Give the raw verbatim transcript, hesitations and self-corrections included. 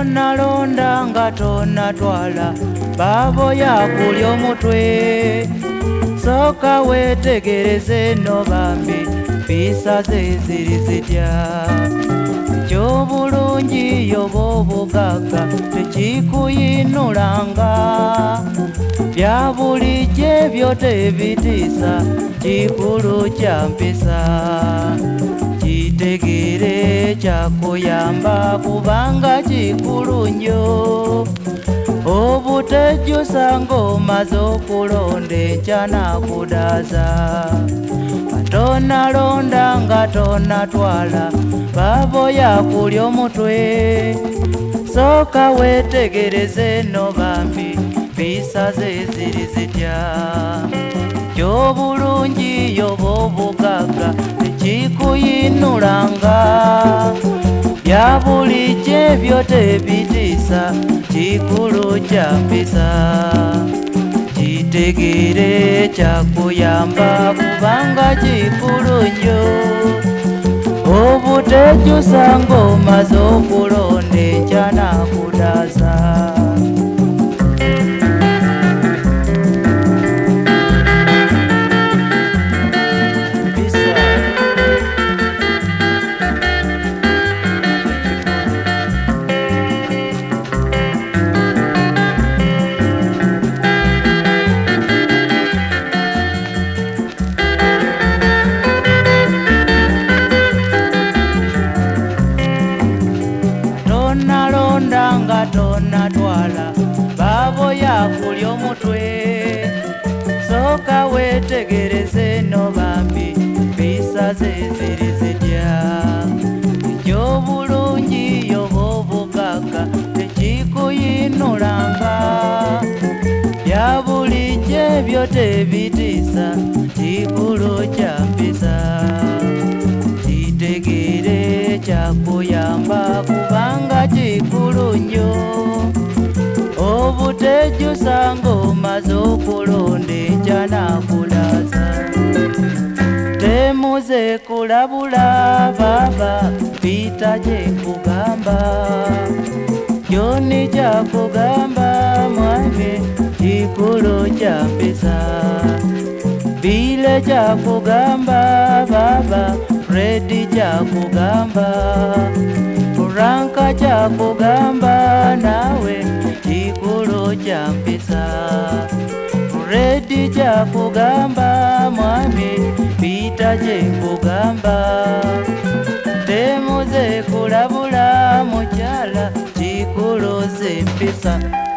tonalonda nga tonatwala babo yakulya omutwe soka wetegereze no bambi bisaze ziri zitya ky'obulungi yoba obugagga tekikuyinulanga bya bulijjo ebyo tebitiisa kikulu kya mpisa kitegere kyakuyamba kubanga kikulu nnyo obutejjusa ng'omaze okulonda enkya nakudaaza tonalonda nga tonatwala babo yakulya omutwe soka wetegereze no bambi bisaze ziri zitya ky'obulungi yoba obugagga tekikuyinulanga bya bulijjo ebyo tebitiisa kikulu kya mpisa kitegere kyakuyamba kubanga kikulu nnyo obutejjusa ng'omaze okulonda enkya nakudaaza tonalonda nga tonatwala babo yakulya omutwe soka wetegereze no bambi bisaze ziri zitya eky'obulungi yoba obugagga tekikuyinulanga bya bulijjo ebyo tebitiisa kikulu kya mpisa kitegere kyakuyamba kubanga kikulu nnyo obutejjusa ng'omaze okulonda enkya nakudaaza temuze kulabula baba bita kyekugamba kyoni kyakugamba mwami kikulu kya mpisa bile kyakugamba baba Fredi kyakugamba Franka kyakugamba nawe kikulu kya mpisa Fredi kyakugamba mwami Peter kyekugamba temuze kulabula mukyala kikulu ze mpisa